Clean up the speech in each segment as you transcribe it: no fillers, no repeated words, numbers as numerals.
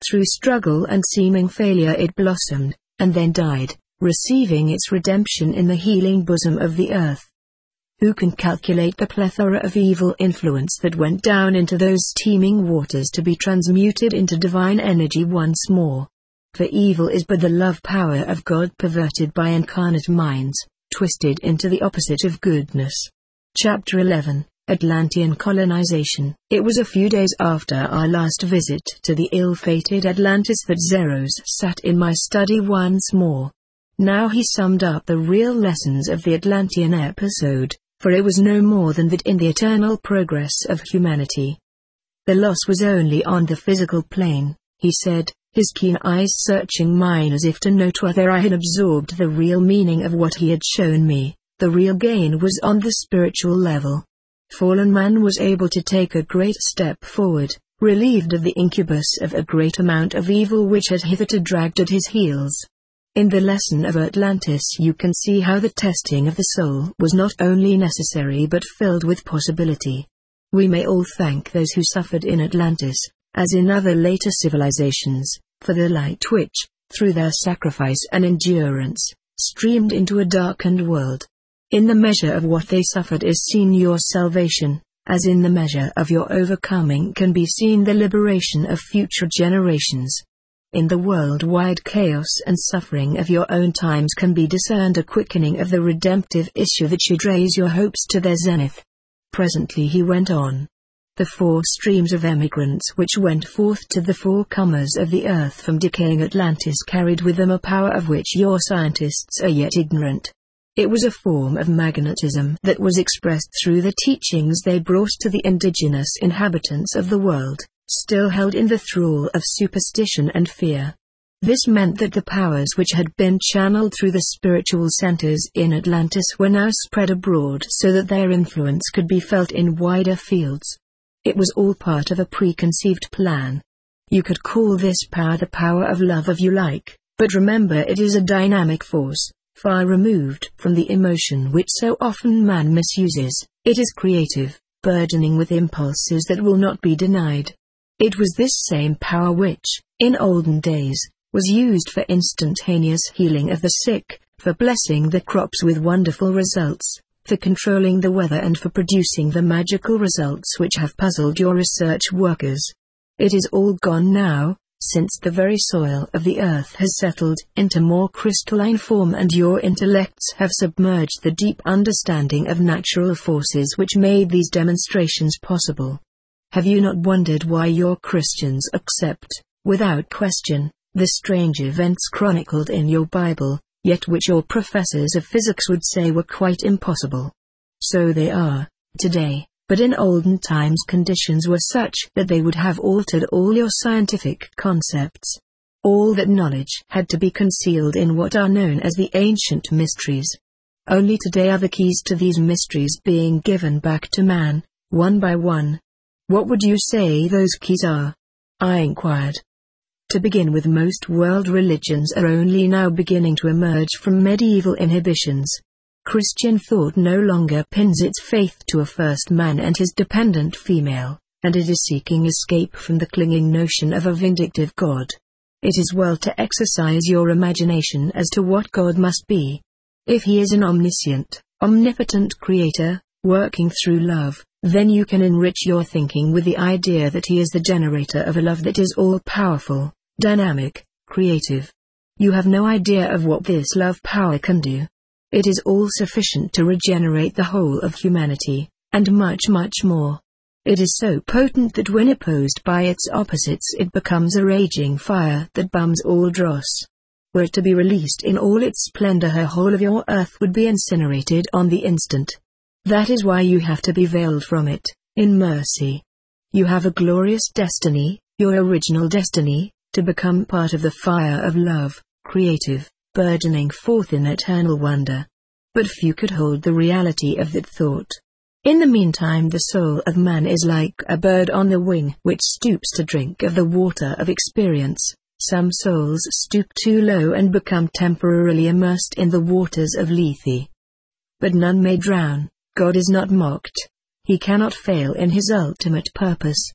through struggle and seeming failure it blossomed, and then died, receiving its redemption in the healing bosom of the earth. Who can calculate the plethora of evil influence that went down into those teeming waters to be transmuted into divine energy once more? For evil is but the love power of God perverted by incarnate minds, twisted into the opposite of goodness. Chapter 11, Atlantean Colonization. It was a few days after our last visit to the ill-fated Atlantis that Zeros sat in my study once more. Now he summed up the real lessons of the Atlantean episode, for it was no more than that in the eternal progress of humanity. The loss was only on the physical plane, he said, his keen eyes searching mine as if to note whether I had absorbed the real meaning of what he had shown me. The real gain was on the spiritual level. Fallen man was able to take a great step forward, relieved of the incubus of a great amount of evil which had hitherto dragged at his heels. In the lesson of Atlantis you can see how the testing of the soul was not only necessary but filled with possibility. We may all thank those who suffered in Atlantis, as in other later civilizations, for the light which, through their sacrifice and endurance, streamed into a darkened world. In the measure of what they suffered is seen your salvation, as in the measure of your overcoming can be seen the liberation of future generations. In the worldwide chaos and suffering of your own times can be discerned a quickening of the redemptive issue that should raise your hopes to their zenith. Presently he went on. The 4 streams of emigrants which went forth to the 4 comers of the earth from decaying Atlantis carried with them a power of which your scientists are yet ignorant. It was a form of magnetism that was expressed through the teachings they brought to the indigenous inhabitants of the world, still held in the thrall of superstition and fear. This meant that the powers which had been channeled through the spiritual centers in Atlantis were now spread abroad so that their influence could be felt in wider fields. It was all part of a preconceived plan. You could call this power the power of love if you like, but remember it is a dynamic force, far removed from the emotion which so often man misuses. It is creative, burgeoning with impulses that will not be denied. It was this same power which, in olden days, was used for instantaneous healing of the sick, for blessing the crops with wonderful results, for controlling the weather and for producing the magical results which have puzzled your research workers. It is all gone now, since the very soil of the earth has settled into more crystalline form and your intellects have submerged the deep understanding of natural forces which made these demonstrations possible. Have you not wondered why your Christians accept, without question, the strange events chronicled in your Bible, yet which your professors of physics would say were quite impossible? So they are, today, but in olden times conditions were such that they would have altered all your scientific concepts. All that knowledge had to be concealed in what are known as the ancient mysteries. Only today are the keys to these mysteries being given back to man, one by one. What would you say those keys are? I inquired. To begin with, most world religions are only now beginning to emerge from medieval inhibitions. Christian thought no longer pins its faith to a first man and his dependent female, and it is seeking escape from the clinging notion of a vindictive God. It is well to exercise your imagination as to what God must be. If he is an omniscient, omnipotent creator, working through love, then you can enrich your thinking with the idea that he is the generator of a love that is all-powerful, dynamic, creative. You have no idea of what this love power can do. It is all sufficient to regenerate the whole of humanity, and much, much more. It is so potent that when opposed by its opposites it becomes a raging fire that burns all dross. Were it to be released in all its splendor, her whole of your earth would be incinerated on the instant. That is why you have to be veiled from it, in mercy. You have a glorious destiny, your original destiny, to become part of the fire of love, creative, burgeoning forth in eternal wonder. But few could hold the reality of that thought. In the meantime, the soul of man is like a bird on the wing which stoops to drink of the water of experience. Some souls stoop too low and become temporarily immersed in the waters of Lethe. But none may drown. God is not mocked. He cannot fail in his ultimate purpose.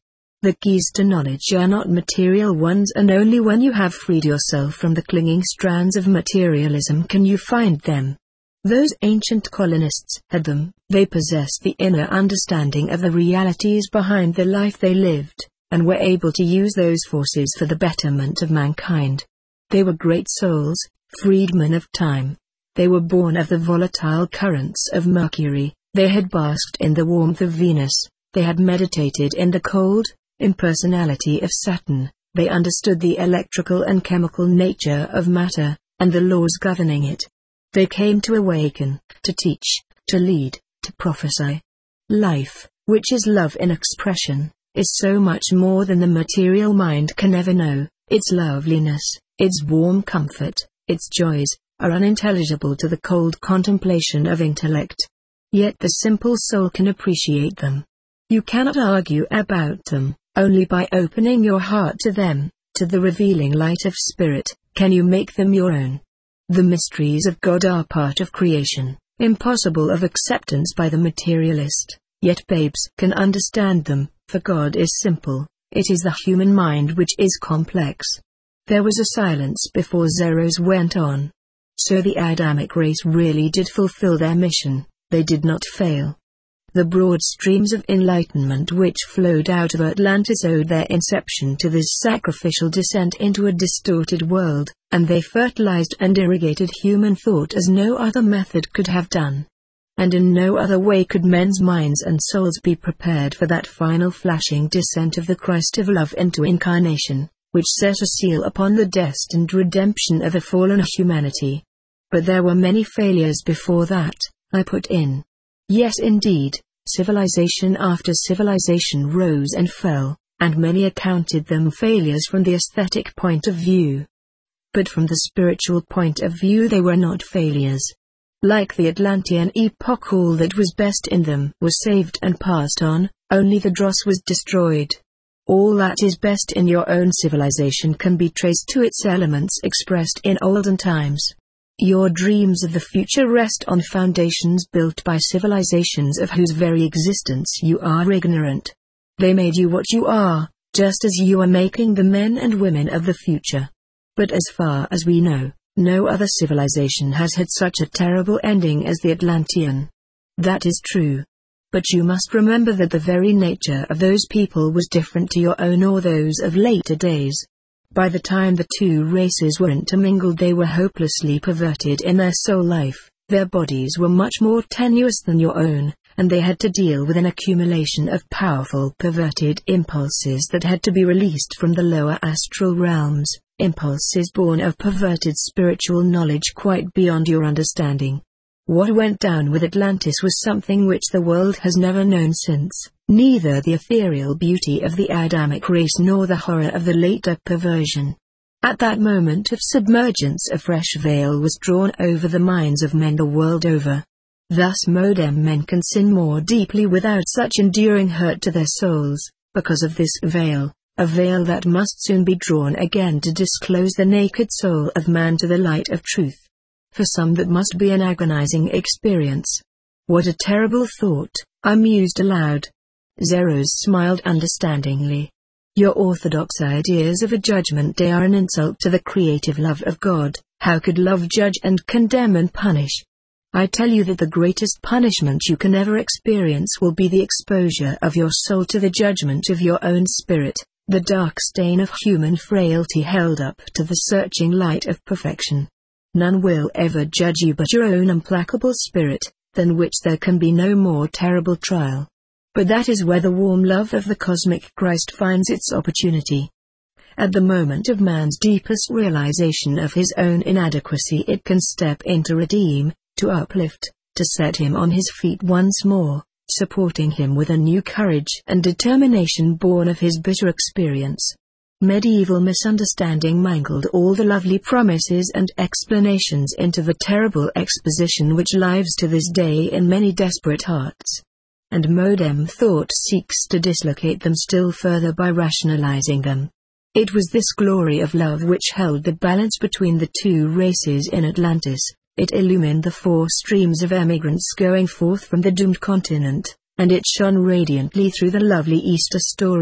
The keys to knowledge are not material ones, and only when you have freed yourself from the clinging strands of materialism can you find them. Those ancient colonists had them. They possessed the inner understanding of the realities behind the life they lived, and were able to use those forces for the betterment of mankind. They were great souls, freedmen of time. They were born of the volatile currents of Mercury. They had basked in the warmth of Venus. They had meditated in the cold impersonality of Saturn. They understood the electrical and chemical nature of matter, and the laws governing it. They came to awaken, to teach, to lead, to prophesy. Life, which is love in expression, is so much more than the material mind can ever know. Its loveliness, its warm comfort, its joys, are unintelligible to the cold contemplation of intellect. Yet the simple soul can appreciate them. You cannot argue about them. Only by opening your heart to them, to the revealing light of spirit, can you make them your own. The mysteries of God are part of creation, impossible of acceptance by the materialist, yet babes can understand them, for God is simple, it is the human mind which is complex. There was a silence before Zeros went on. So the Adamic race really did fulfill their mission, they did not fail. The broad streams of enlightenment which flowed out of Atlantis owed their inception to this sacrificial descent into a distorted world, and they fertilized and irrigated human thought as no other method could have done. And in no other way could men's minds and souls be prepared for that final flashing descent of the Christ of love into incarnation, which set a seal upon the destined redemption of a fallen humanity. But there were many failures before that, I put in. Yes indeed, civilization after civilization rose and fell, and many accounted them failures from the aesthetic point of view. But from the spiritual point of view they were not failures. Like the Atlantean epoch, all that was best in them was saved and passed on, only the dross was destroyed. All that is best in your own civilization can be traced to its elements expressed in olden times. Your dreams of the future rest on foundations built by civilizations of whose very existence you are ignorant. They made you what you are, just as you are making the men and women of the future. But as far as we know, no other civilization has had such a terrible ending as the Atlantean. That is true. But you must remember that the very nature of those people was different to your own or those of later days. By the time the two races were intermingled, they were hopelessly perverted in their soul life, their bodies were much more tenuous than your own, and they had to deal with an accumulation of powerful perverted impulses that had to be released from the lower astral realms, impulses born of perverted spiritual knowledge quite beyond your understanding. What went down with Atlantis was something which the world has never known since, neither the ethereal beauty of the Adamic race nor the horror of the later perversion. At that moment of submergence a fresh veil was drawn over the minds of men the world over. Thus modern men can sin more deeply without such enduring hurt to their souls, because of this veil, a veil that must soon be drawn again to disclose the naked soul of man to the light of truth. For some that must be an agonizing experience. What a terrible thought, I mused aloud. Zeros smiled understandingly. Your orthodox ideas of a judgment day are an insult to the creative love of God. How could love judge and condemn and punish? I tell you that the greatest punishment you can ever experience will be the exposure of your soul to the judgment of your own spirit, the dark stain of human frailty held up to the searching light of perfection. None will ever judge you but your own implacable spirit, than which there can be no more terrible trial. But that is where the warm love of the cosmic Christ finds its opportunity. At the moment of man's deepest realization of his own inadequacy, it can step in to redeem, to uplift, to set him on his feet once more, supporting him with a new courage and determination born of his bitter experience. Medieval misunderstanding mangled all the lovely promises and explanations into the terrible exposition which lives to this day in many desperate hearts. And modern thought seeks to dislocate them still further by rationalizing them. It was this glory of love which held the balance between the two races in Atlantis. It illumined the four streams of emigrants going forth from the doomed continent, and it shone radiantly through the lovely Easter story,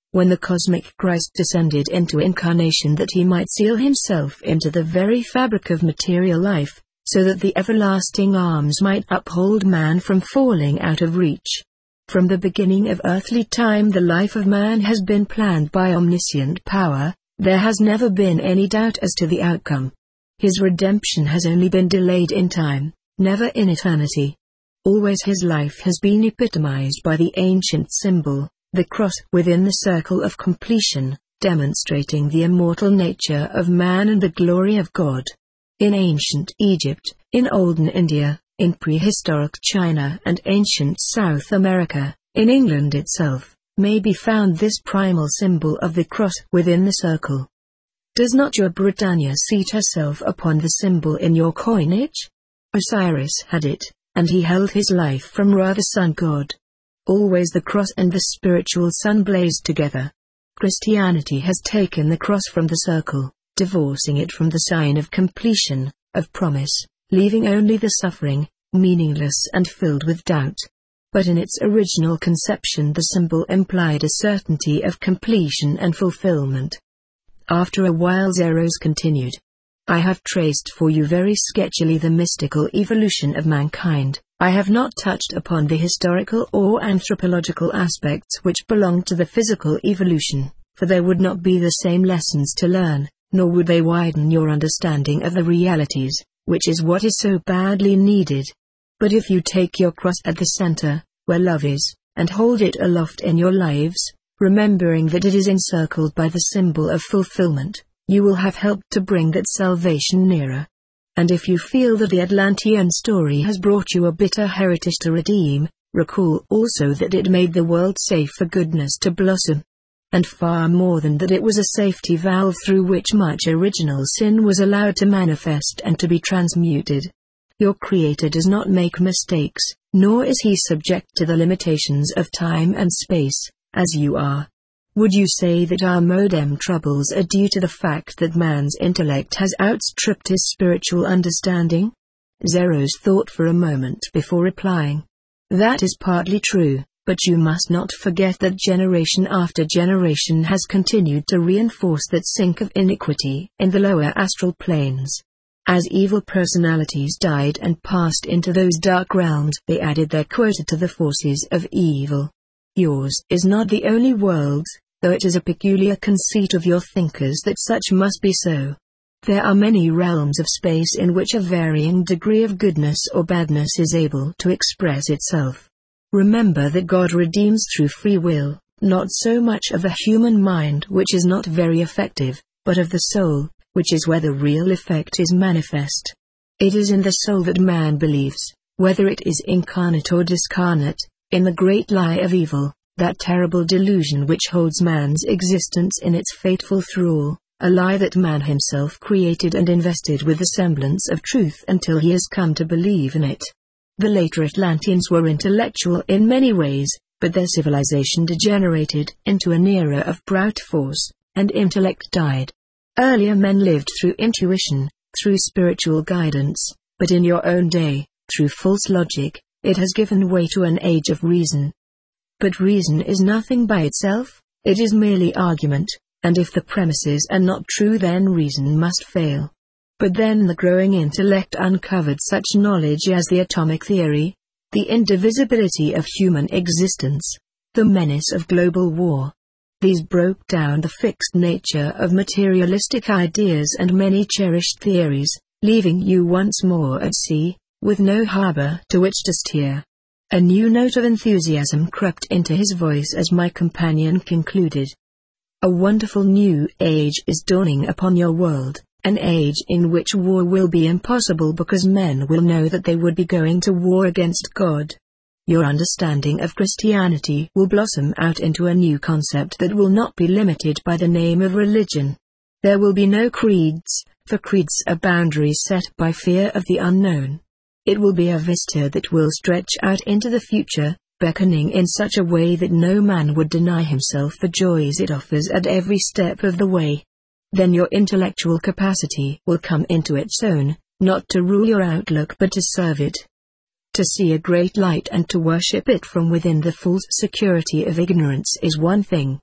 when the cosmic Christ descended into incarnation that he might seal himself into the very fabric of material life, so that the everlasting arms might uphold man from falling out of reach. From the beginning of earthly time the life of man has been planned by omniscient power, there has never been any doubt as to the outcome. His redemption has only been delayed in time, never in eternity. Always his life has been epitomized by the ancient symbol, the cross within the circle of completion, demonstrating the immortal nature of man and the glory of God. In ancient Egypt, in olden India, in prehistoric China and ancient South America, in England itself, may be found this primal symbol of the cross within the circle. Does not your Britannia seat herself upon the symbol in your coinage? Osiris had it, and he held his life from Ra the sun god. Always the cross and the spiritual sun blazed together. Christianity has taken the cross from the circle, divorcing it from the sign of completion, of promise, leaving only the suffering, meaningless and filled with doubt. But in its original conception the symbol implied a certainty of completion and fulfillment. After a while Zeros continued. I have traced for you very sketchily the mystical evolution of mankind. I have not touched upon the historical or anthropological aspects which belong to the physical evolution, for there would not be the same lessons to learn, nor would they widen your understanding of the realities, which is what is so badly needed. But if you take your cross at the center, where love is, and hold it aloft in your lives, remembering that it is encircled by the symbol of fulfillment, you will have helped to bring that salvation nearer. And if you feel that the Atlantean story has brought you a bitter heritage to redeem, recall also that it made the world safe for goodness to blossom. And far more than that, it was a safety valve through which much original sin was allowed to manifest and to be transmuted. Your Creator does not make mistakes, nor is he subject to the limitations of time and space, as you are. Would you say that our modern troubles are due to the fact that man's intellect has outstripped his spiritual understanding? Zeros thought for a moment before replying. That is partly true, but you must not forget that generation after generation has continued to reinforce that sink of iniquity in the lower astral planes. As evil personalities died and passed into those dark realms, they added their quota to the forces of evil. Yours is not the only world, though it is a peculiar conceit of your thinkers that such must be so. There are many realms of space in which a varying degree of goodness or badness is able to express itself. Remember that God redeems through free will, not so much of the human mind, which is not very effective, but of the soul, which is where the real effect is manifest. It is in the soul that man believes, whether it is incarnate or discarnate, in the great lie of evil, that terrible delusion which holds man's existence in its fateful thrall, a lie that man himself created and invested with the semblance of truth until he has come to believe in it. The later Atlanteans were intellectual in many ways, but their civilization degenerated into an era of brute force, and intellect died. Earlier men lived through intuition, through spiritual guidance, but in your own day, through false logic, it has given way to an age of reason. But reason is nothing by itself, it is merely argument, and if the premises are not true then reason must fail. But then the growing intellect uncovered such knowledge as the atomic theory, the indivisibility of human existence, the menace of global war. These broke down the fixed nature of materialistic ideas and many cherished theories, leaving you once more at sea, with no harbor to which to steer. A new note of enthusiasm crept into his voice as my companion concluded. A wonderful new age is dawning upon your world, an age in which war will be impossible because men will know that they would be going to war against God. Your understanding of Christianity will blossom out into a new concept that will not be limited by the name of religion. There will be no creeds, for creeds are boundaries set by fear of the unknown. It will be a vista that will stretch out into the future, beckoning in such a way that no man would deny himself the joys it offers at every step of the way. Then your intellectual capacity will come into its own, not to rule your outlook but to serve it. To see a great light and to worship it from within the false security of ignorance is one thing.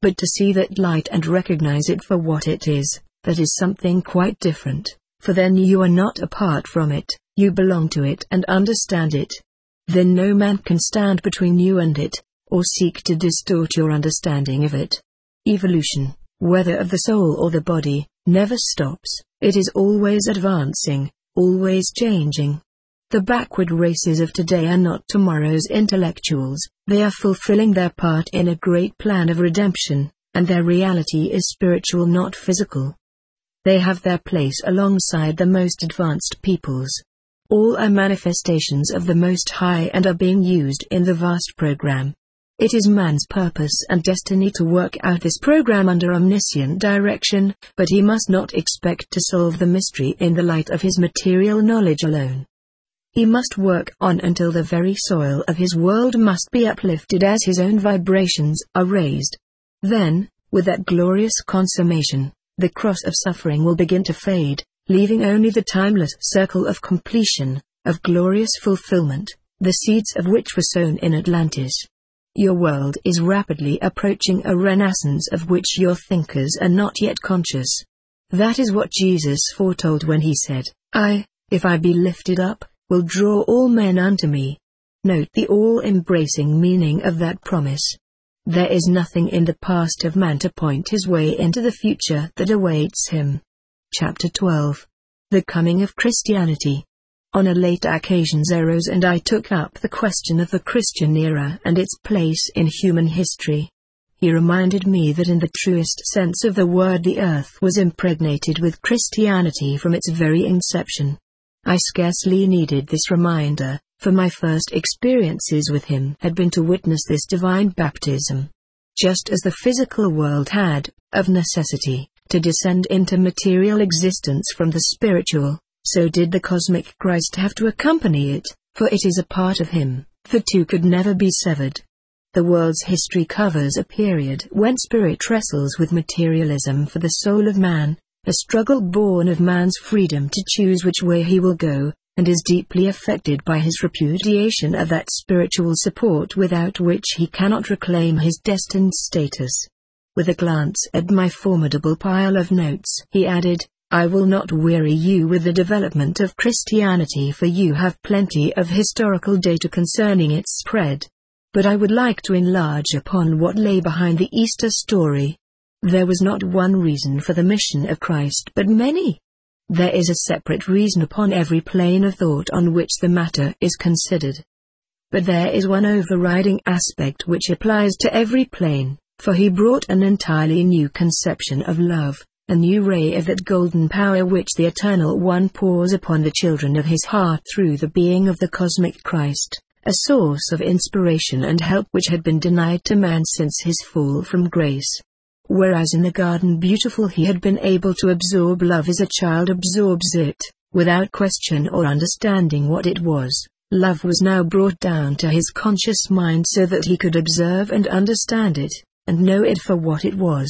but to see that light and recognize it for what it is, that is something quite different, for then you are not apart from it, you belong to it and understand it. Then no man can stand between you and it, or seek to distort your understanding of it. Evolution, whether of the soul or the body, never stops, it is always advancing, always changing. The backward races of today are not tomorrow's intellectuals, they are fulfilling their part in a great plan of redemption, and their reality is spiritual, not physical. They have their place alongside the most advanced peoples. All are manifestations of the Most High and are being used in the vast program. It is man's purpose and destiny to work out this program under omniscient direction, but he must not expect to solve the mystery in the light of his material knowledge alone. He must work on until the very soil of his world must be uplifted as his own vibrations are raised. Then, with that glorious consummation, the cross of suffering will begin to fade, leaving only the timeless circle of completion, of glorious fulfillment, the seeds of which were sown in Atlantis. Your world is rapidly approaching a renaissance of which your thinkers are not yet conscious. That is what Jesus foretold when he said, "I, if I be lifted up, will draw all men unto me." Note the all-embracing meaning of that promise. There is nothing in the past of man to point his way into the future that awaits him. Chapter 12. The Coming of Christianity. On a later occasion arose and I took up the question of the Christian era and its place in human history. He reminded me that in the truest sense of the word the earth was impregnated with Christianity from its very inception. I scarcely needed this reminder, for my first experiences with him had been to witness this divine baptism. Just as the physical world had, of necessity, to descend into material existence from the spiritual, so did the cosmic Christ have to accompany it, for it is a part of him, the two could never be severed. The world's history covers a period when spirit wrestles with materialism for the soul of man, a struggle born of man's freedom to choose which way he will go, and is deeply affected by his repudiation of that spiritual support without which he cannot reclaim his destined status. With a glance at my formidable pile of notes, he added, "I will not weary you with the development of Christianity, for you have plenty of historical data concerning its spread. But I would like to enlarge upon what lay behind the Easter story. There was not one reason for the mission of Christ but many. There is a separate reason upon every plane of thought on which the matter is considered. But there is one overriding aspect which applies to every plane, for he brought an entirely new conception of love, a new ray of that golden power which the Eternal One pours upon the children of his heart through the being of the cosmic Christ, a source of inspiration and help which had been denied to man since his fall from grace. Whereas in the Garden Beautiful he had been able to absorb love as a child absorbs it, without question or understanding what it was, love was now brought down to his conscious mind so that he could observe and understand it, and know it for what it was.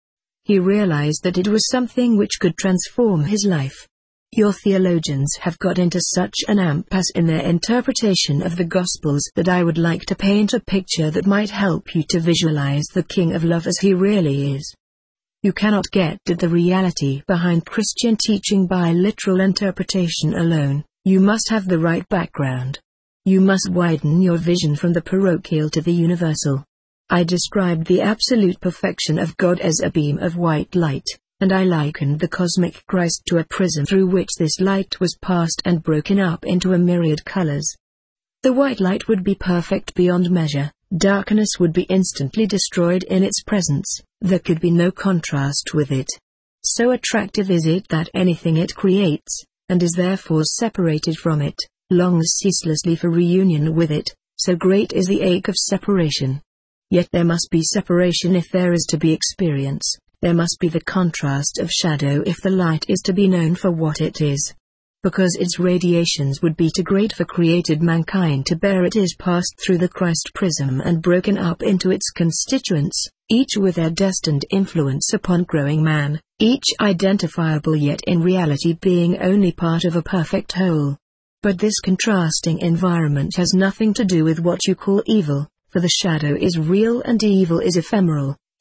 He realized that it was something which could transform his life. Your theologians have got into such an impasse in their interpretation of the Gospels that I would like to paint a picture that might help you to visualize the King of Love as he really is. You cannot get at the reality behind Christian teaching by literal interpretation alone, you must have the right background. You must widen your vision from the parochial to the universal. I described the absolute perfection of God as a beam of white light, and I likened the cosmic Christ to a prism through which this light was passed and broken up into a myriad colors. The white light would be perfect beyond measure, darkness would be instantly destroyed in its presence, there could be no contrast with it. So attractive is it that anything it creates, and is therefore separated from it, longs ceaselessly for reunion with it, so great is the ache of separation. Yet there must be separation if there is to be experience. There must be the contrast of shadow if the light is to be known for what it is. Because its radiations would be too great for created mankind to bear, it is passed through the Christ prism and broken up into its constituents, each with their destined influence upon growing man, each identifiable yet in reality being only part of a perfect whole. But this contrasting environment has nothing to do with what you call evil, for the shadow is real and evil is ephemeral.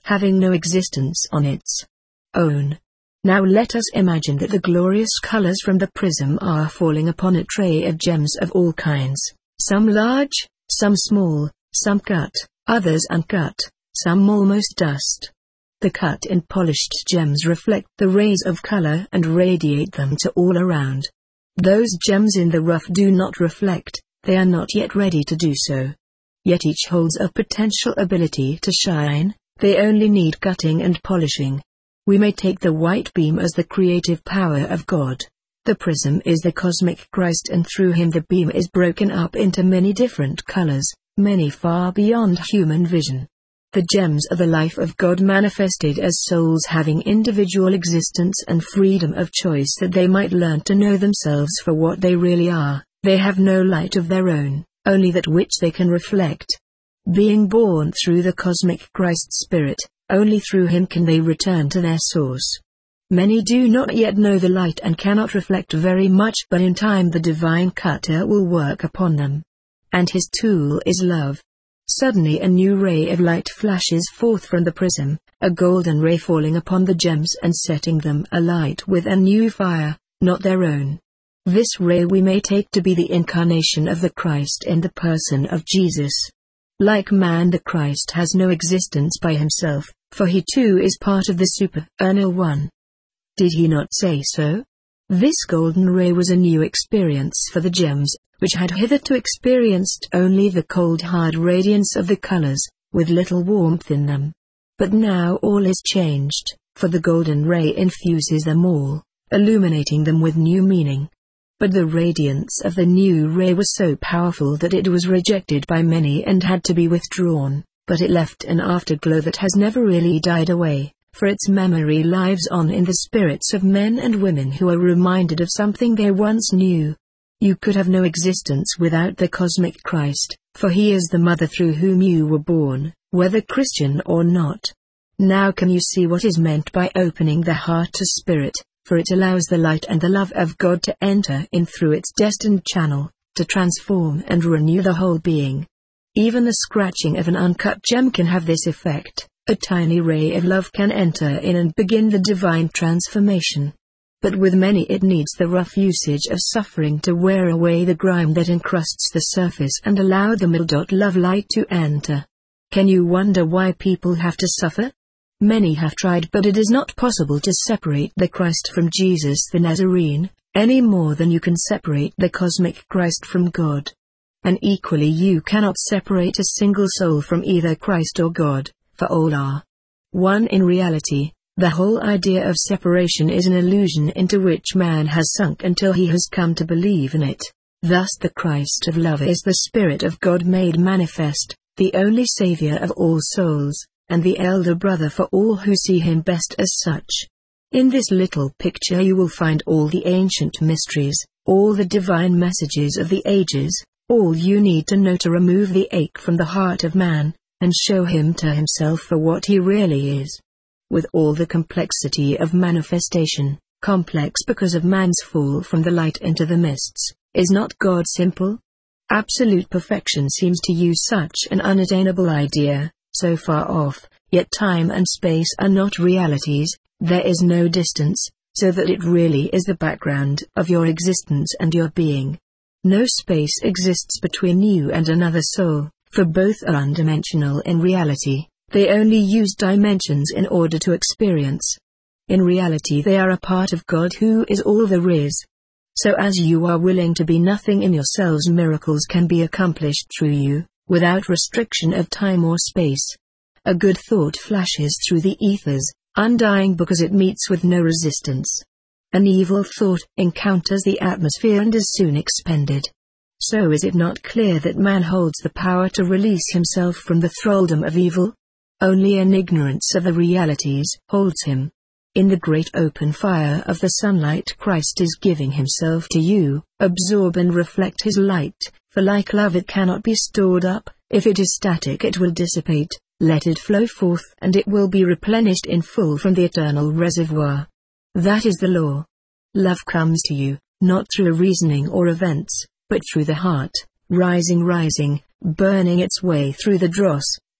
having no existence on its own. Now let us imagine that the glorious colors from the prism are falling upon a tray of gems of all kinds, some large, some small, some cut, others uncut, some almost dust. The cut and polished gems reflect the rays of color and radiate them to all around. Those gems in the rough do not reflect, they are not yet ready to do so. Yet each holds a potential ability to shine, they only need cutting and polishing. We may take the white beam as the creative power of God. The prism is the cosmic Christ, and through him the beam is broken up into many different colors, many far beyond human vision. The gems are the life of God manifested as souls having individual existence and freedom of choice, that they might learn to know themselves for what they really are. They have no light of their own, only that which they can reflect. Being born through the cosmic Christ Spirit, only through him can they return to their source. Many do not yet know the light and cannot reflect very much, but in time the divine cutter will work upon them. And his tool is love. Suddenly a new ray of light flashes forth from the prism, a golden ray falling upon the gems and setting them alight with a new fire, not their own. This ray we may take to be the incarnation of the Christ in the person of Jesus. Like man, the Christ has no existence by himself, for he too is part of the supernal one. Did he not say so? This golden ray was a new experience for the gems, which had hitherto experienced only the cold hard radiance of the colors, with little warmth in them. But now all is changed, for the golden ray infuses them all, illuminating them with new meaning. But the radiance of the new ray was so powerful that it was rejected by many and had to be withdrawn, but it left an afterglow that has never really died away, for its memory lives on in the spirits of men and women who are reminded of something they once knew. You could have no existence without the cosmic Christ, for he is the mother through whom you were born, whether Christian or not. Now can you see what is meant by opening the heart to spirit, for it allows the light and the love of God to enter in through its destined channel, to transform and renew the whole being. Even the scratching of an uncut gem can have this effect. A tiny ray of love can enter in and begin the divine transformation. But with many it needs the rough usage of suffering to wear away the grime that encrusts the surface and allow the middle love light to enter. Can you wonder why people have to suffer? Many have tried, but it is not possible to separate the Christ from Jesus the Nazarene, any more than you can separate the cosmic Christ from God. And equally you cannot separate a single soul from either Christ or God, for all are one in reality. The whole idea of separation is an illusion into which man has sunk until he has come to believe in it. Thus the Christ of love is the Spirit of God made manifest, the only Savior of all souls, and the elder brother for all who see him best as such. In this little picture you will find all the ancient mysteries, all the divine messages of the ages, all you need to know to remove the ache from the heart of man, and show him to himself for what he really is. With all the complexity of manifestation, complex because of man's fall from the light into the mists, is not God simple? Absolute perfection seems to you such an unattainable idea, so far off, yet time and space are not realities, there is no distance, so that it really is the background of your existence and your being. No space exists between you and another soul, for both are undimensional in reality. They only use dimensions in order to experience. In reality they are a part of God who is all there is. So as you are willing to be nothing in yourselves, miracles can be accomplished through you, without restriction of time or space. A good thought flashes through the ethers, undying because it meets with no resistance. An evil thought encounters the atmosphere and is soon expended. So is it not clear that man holds the power to release himself from the thraldom of evil? Only an ignorance of the realities holds him. In the great open fire of the sunlight Christ is giving himself to you. Absorb and reflect his light, for like love it cannot be stored up. If it is static it will dissipate. Let it flow forth and it will be replenished in full from the eternal reservoir. That is the law. Love comes to you, not through reasoning or events, but through the heart, rising, burning its way through the dross,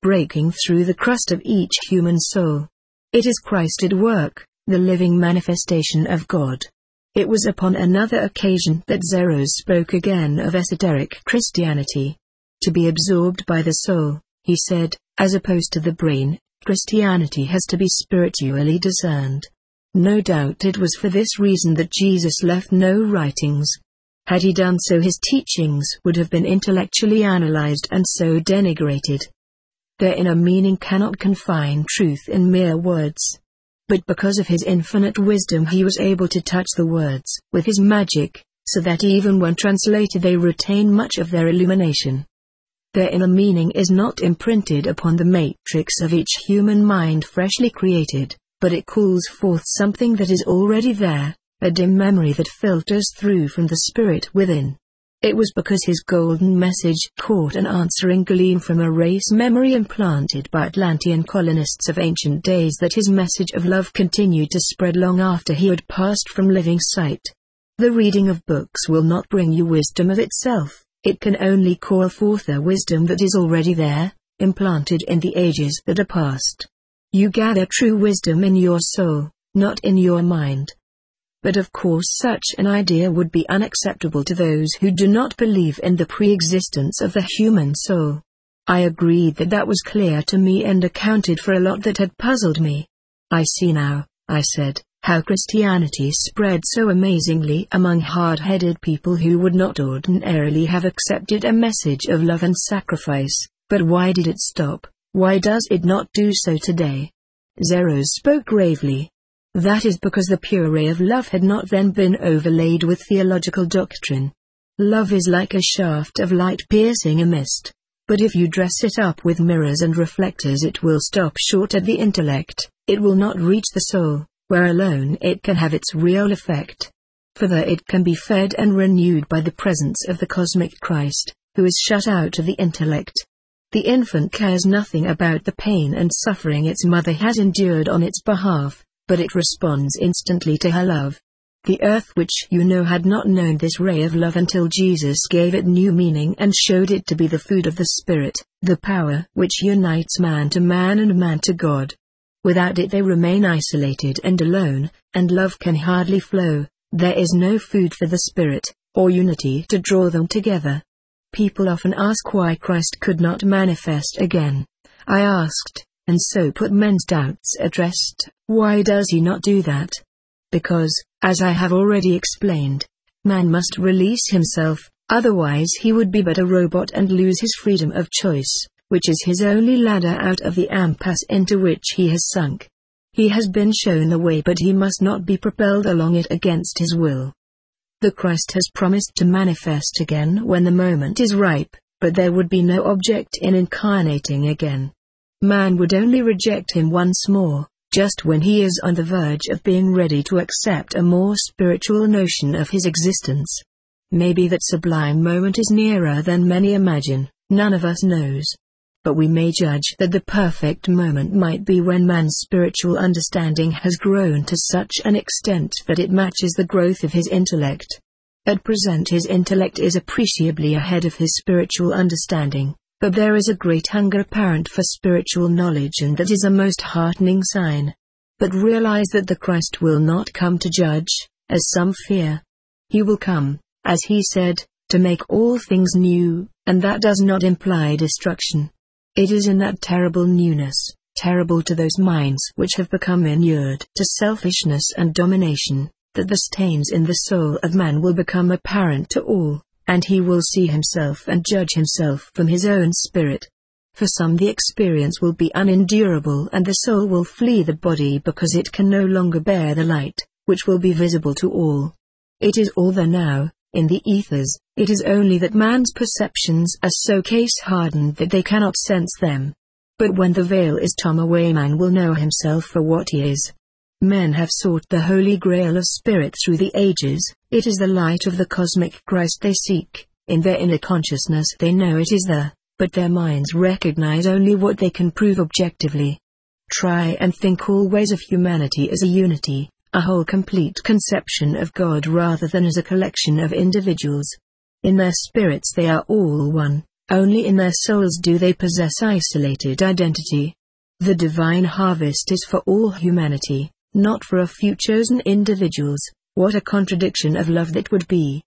breaking through the crust of each human soul. It is Christ at work, the living manifestation of God. It was upon another occasion that Zeros spoke again of esoteric Christianity. To be absorbed by the soul, he said, as opposed to the brain, Christianity has to be spiritually discerned. No doubt it was for this reason that Jesus left no writings. Had he done so, his teachings would have been intellectually analyzed and so denigrated. Their inner meaning cannot confine truth in mere words. But because of his infinite wisdom he was able to touch the words with his magic, so that even when translated they retain much of their illumination. Their inner meaning is not imprinted upon the matrix of each human mind freshly created, but it calls forth something that is already there, a dim memory that filters through from the spirit within. It was because his golden message caught an answering gleam from a race memory implanted by Atlantean colonists of ancient days that his message of love continued to spread long after he had passed from living sight. The reading of books will not bring you wisdom of itself, it can only call forth a wisdom that is already there, implanted in the ages that are past. You gather true wisdom in your soul, not in your mind. But of course such an idea would be unacceptable to those who do not believe in the pre-existence of the human soul. I agreed that that was clear to me and accounted for a lot that had puzzled me. I see now, I said, how Christianity spread so amazingly among hard-headed people who would not ordinarily have accepted a message of love and sacrifice. But why did it stop? Why does it not do so today? Zeros spoke gravely. That is because the pure ray of love had not then been overlaid with theological doctrine. Love is like a shaft of light piercing a mist. But if you dress it up with mirrors and reflectors it will stop short at the intellect, it will not reach the soul, where alone it can have its real effect. For there it can be fed and renewed by the presence of the cosmic Christ, who is shut out of the intellect. The infant cares nothing about the pain and suffering its mother has endured on its behalf, but it responds instantly to her love. The earth which you know had not known this ray of love until Jesus gave it new meaning and showed it to be the food of the Spirit, the power which unites man to man and man to God. Without it they remain isolated and alone, and love can hardly flow. There is no food for the Spirit, or unity to draw them together. People often ask why Christ could not manifest again. I asked, and so put men's doubts at rest, why does he not do that? Because, as I have already explained, man must release himself, otherwise he would be but a robot and lose his freedom of choice, which is his only ladder out of the impasse into which he has sunk. He has been shown the way, but he must not be propelled along it against his will. The Christ has promised to manifest again when the moment is ripe, but there would be no object in incarnating again. Man would only reject him once more, just when he is on the verge of being ready to accept a more spiritual notion of his existence. Maybe that sublime moment is nearer than many imagine, none of us knows. But we may judge that the perfect moment might be when man's spiritual understanding has grown to such an extent that it matches the growth of his intellect. At present his intellect is appreciably ahead of his spiritual understanding. But there is a great hunger apparent for spiritual knowledge, and that is a most heartening sign. But realize that the Christ will not come to judge, as some fear. He will come, as he said, to make all things new, and that does not imply destruction. It is in that terrible newness, terrible to those minds which have become inured to selfishness and domination, that the stains in the soul of man will become apparent to all. And he will see himself and judge himself from his own spirit. For some the experience will be unendurable and the soul will flee the body because it can no longer bear the light, which will be visible to all. It is all there now, in the ethers, it is only that man's perceptions are so case-hardened that they cannot sense them. But when the veil is torn away man will know himself for what he is. Men have sought the Holy Grail of Spirit through the ages. It is the light of the cosmic Christ they seek. In their inner consciousness they know it is there, but their minds recognize only what they can prove objectively. Try and think always of humanity as a unity, a whole complete conception of God rather than as a collection of individuals. In their spirits they are all one, Only in their souls do they possess isolated identity. The divine harvest is for all humanity, not for a few chosen individuals. What a contradiction of love that would be!